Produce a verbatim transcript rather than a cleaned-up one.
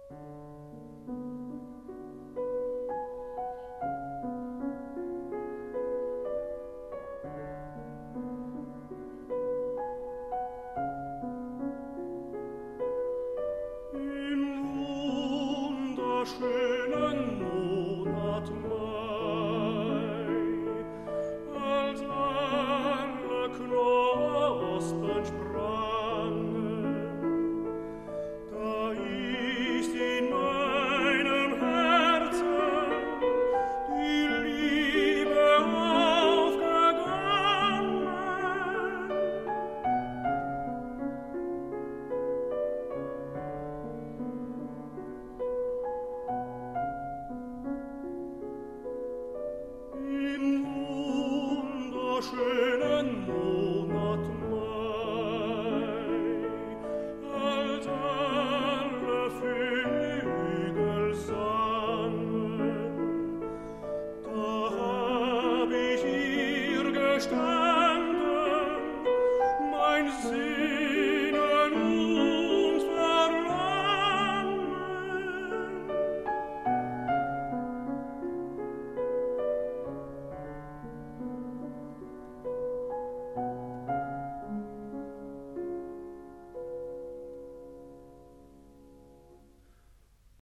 Schönen Monat Mai, als alle Knospen sprangen, da ist in meinem Herzen die Liebe aufgegangen. Schönen Monat Mai, als alle Vögel sangen, da hab ich ihr gestanden.